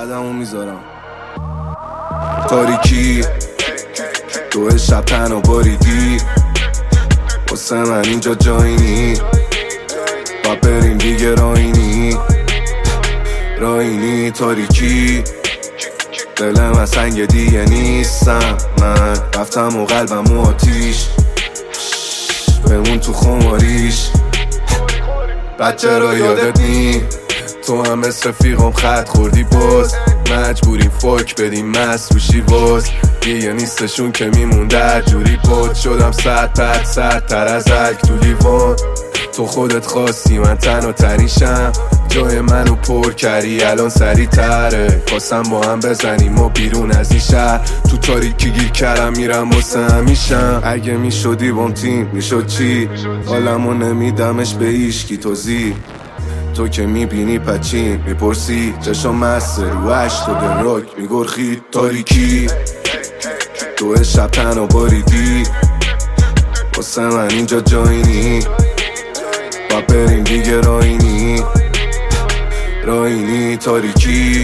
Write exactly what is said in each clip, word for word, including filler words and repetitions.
بعدمو میذارم. تاریکی تو شب تنها باریدی، واسه من اینجا جایی نی، با بریم دیگه راینی راینی. تاریکی دلم از سنگ دیگه نیستم، من رفتم و قلبم و آتیش بمون تو خماریش. بچه را یادت نی، تو هم مثل رفیقم خط خوردی باز، مجبوریم فوک بدیم مست روشی باز، دیگه نیستشون که میمون در جوری بود. شدم سرد پد سرد تر از عک تو لیوان، تو خودت خواستی من تنها تریشم، جای منو پر کردی الان سری تره، خواستم با هم بزنیم و بیرون از این شهر، تو تاریکی گیر کردم میرم واسه همیشم. اگه میشدی بام تیم میشد چی، حالمو نمیدمش به ایشکی توزی، تو که میبینی پچین میپرسی، چشم مسته رو هشتاد راک میگرخی. تاریکی تو شب تنها باریدی، واسه من اینجا جایی نی، با بریم دیگه راینی راینی. تاریکی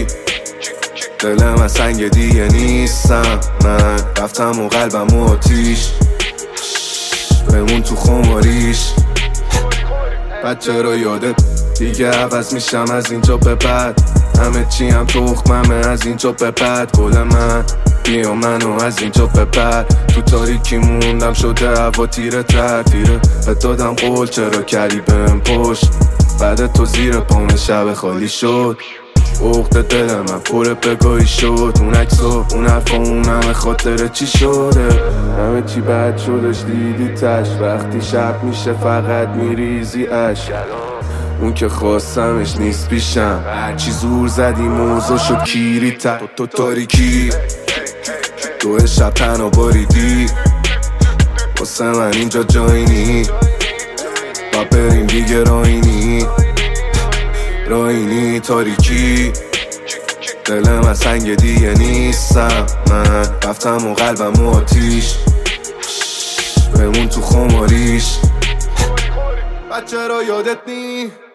دلم از سنگ دیگه نیستم، من رفتم و قلبم و آتیش بمون تو خماریش. بچه را یادت دیگه عوض میشم از اینجا به بعد، همه چی هم تخممه از اینجا به بعد. گل من بیا منو از اینجا به بعد، تو تاریکی موندم شده هوا تیره تر تیره، به دادم قول چرا کردی بهم پشت، بعد تو زیر پامه شب خالی شد، عقد دل من پر بگاهی شد، اون عکسا اون حرفا اون همه خاطره چی شده، همه چی بد شدش دیدی تش، وقتی شب میشه فقط میریزی عشق، اون که خواستمش نیست پیشم، هرچی زور زدی موضوع شد کیری تر. تو تاریکی تو شب تنها باریدی، واسه من اینجا جایی نی، با بریم دیگه راینی راینی. تاریکی دلم از سنگ دیگه نیستم، من رفتم و قلبم و آتیش بمون تو خماریش. بچه را یادت نی